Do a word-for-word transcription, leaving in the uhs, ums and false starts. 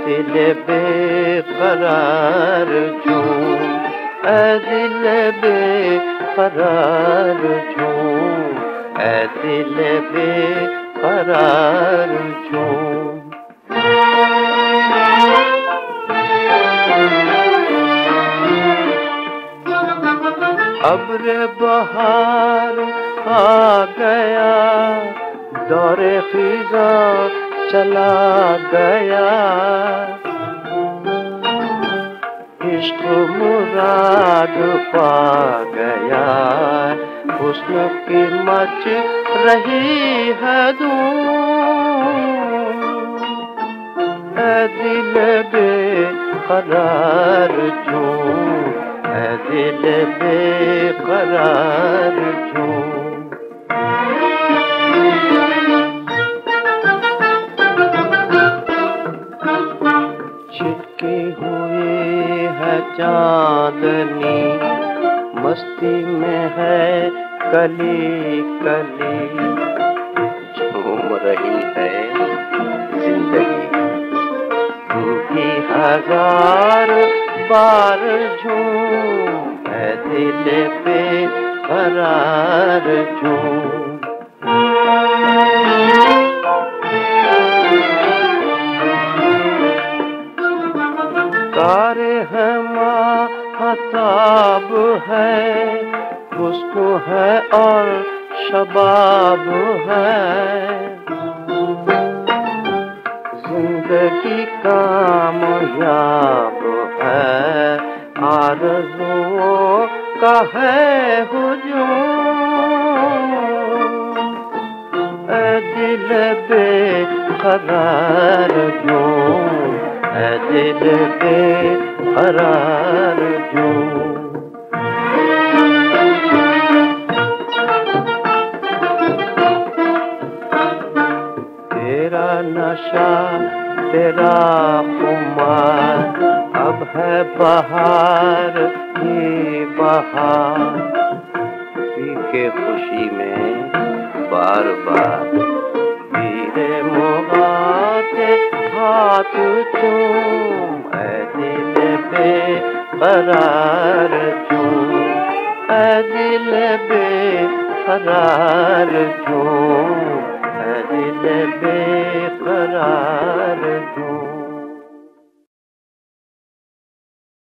दिल बेकरार क्यों, ऐ दिल बेकरार क्यों, ऐ दिल बेकरार क्यों। अब्र बहार आ गया, दौरे खिज़ा चला गया, इश्क मुराद पा गया, हुस्न की मच रही है धूम, ऐ दिल बेकरार क्यों, ऐ दिल बेकरार क्यों। छिपकी हुई है चांदनी, मस्ती में है कली कली, झूम रही है जिंदगी, भी हजार बार झूम, ऐ दिल बेकरार क्यों। तारे हैं महताब है, हुस्न है और शबाब है, जिंदगी कामयाब है, आरज़ुओं का है हुजूम, ऐ दिल बेकरार क्यों, ऐ दिल बेकरार क्यों। तेरा नशा तेरा खुमार, अब है बहार ही बहार, पी के खुशी में बार बार वीरे मोगा के हाथ चूम, ऐ दिल बेकरार क्यों, ऐ दिल बेकरार क्यों, ऐ दिल बेकरार क्यों।